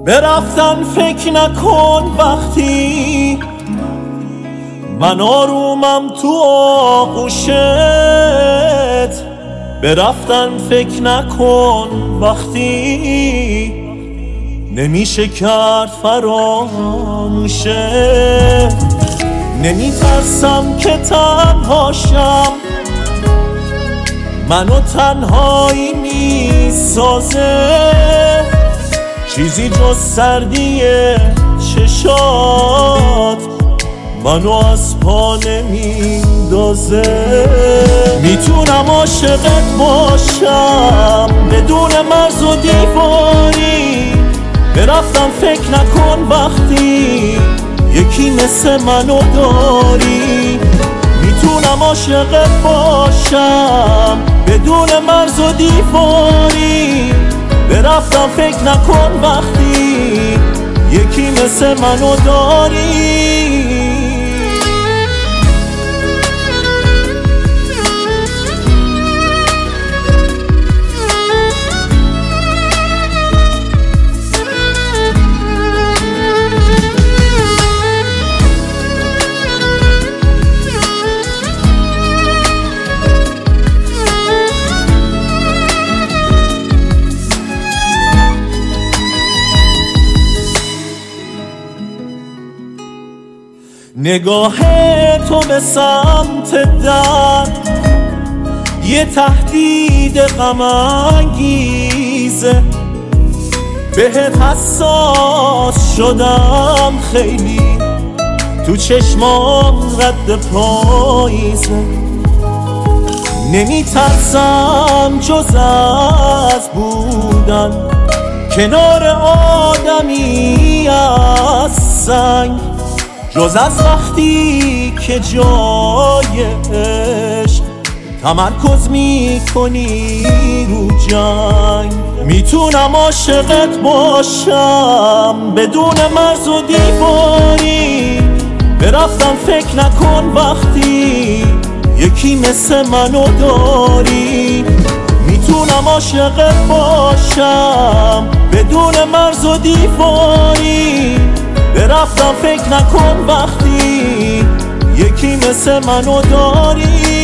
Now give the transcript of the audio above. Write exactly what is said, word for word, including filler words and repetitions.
برفتن فکر نکن وقتی من آرومم تو آغوشت. برفتن فکر نکن وقتی نمیشه کرد فراموشت. نمیترسم که تنهاشم، منو تنهایی میسازه، چیزی جز سردی چشات منو از پا نمیندازه. میتونم عاشقت باشم بدون مرز و دیواری. برفتم فکر نکن وقتی یکی مثل منو داری. میتونم عاشقت باشم بدون مرز و دیواری. برفتم فکر نکن وقتی یکی مثل منو داری. نگاه تو به سمت در یه تهدید غم انگیزه. بهت حساس شدم خیلی، تو چشمام رد پاییزه. نمیترسم جز از بودن کنار آدمی از سنگ، جز از وقتی که جای عشق تمرکز میکنی رو جنگ. میتونم عاشقت باشم بدون مرز و دیواری. برفتم فکر نکن وقتی یکی مثل منو داری. میتونم عاشقت باشم بدون مرز و دیواری. برفتم فکر نکن وقتی یکی مثل منو داری.